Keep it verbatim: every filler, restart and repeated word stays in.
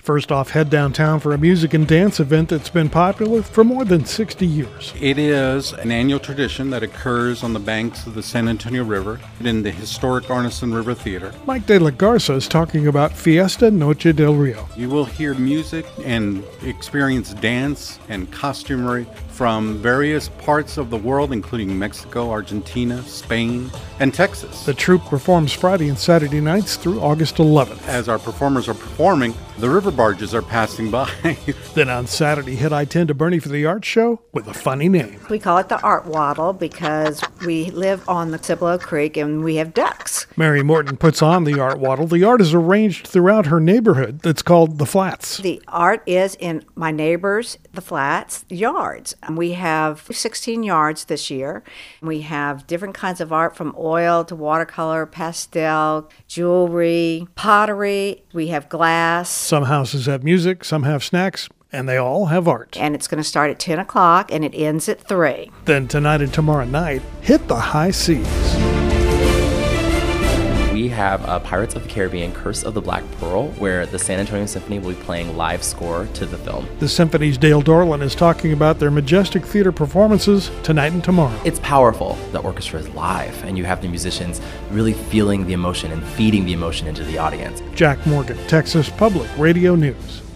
First off, head downtown for a music and dance event that's been popular for more than sixty years. It is an annual tradition that occurs on the banks of the San Antonio River in the historic Arneson River Theater. Mike de la Garza is talking about Fiesta Noche del Rio. You will hear music and experience dance and costumery from various parts of the world, including Mexico, Argentina, Spain, and Texas. The troupe performs Friday and Saturday nights through August eleventh. As our performers are performing, the river barges are passing by. Then on Saturday, hit I ten to Bernie for the art show with a funny name. We call it the Art Waddle because we live on the Cibolo Creek and we have ducks. Mary Morton puts on the art waddle. The art is arranged throughout her neighborhood that's called The Flats. The art is in my neighbors, the Flats, yards. We have sixteen yards this year. We have different kinds of art from oil to watercolor, pastel, jewelry, pottery. We have glass. Some houses have music, some have snacks, and they all have art. And it's going to start at ten o'clock and it ends at three. Then tonight and tomorrow night, hit the high seas. We have uh, Pirates of the Caribbean, Curse of the Black Pearl, where the San Antonio Symphony will be playing live score to the film. The Symphony's Dale Dorland is talking about their majestic theater performances tonight and tomorrow. It's powerful. The orchestra is live, and you have the musicians really feeling the emotion and feeding the emotion into the audience. Jack Morgan, Texas Public Radio News.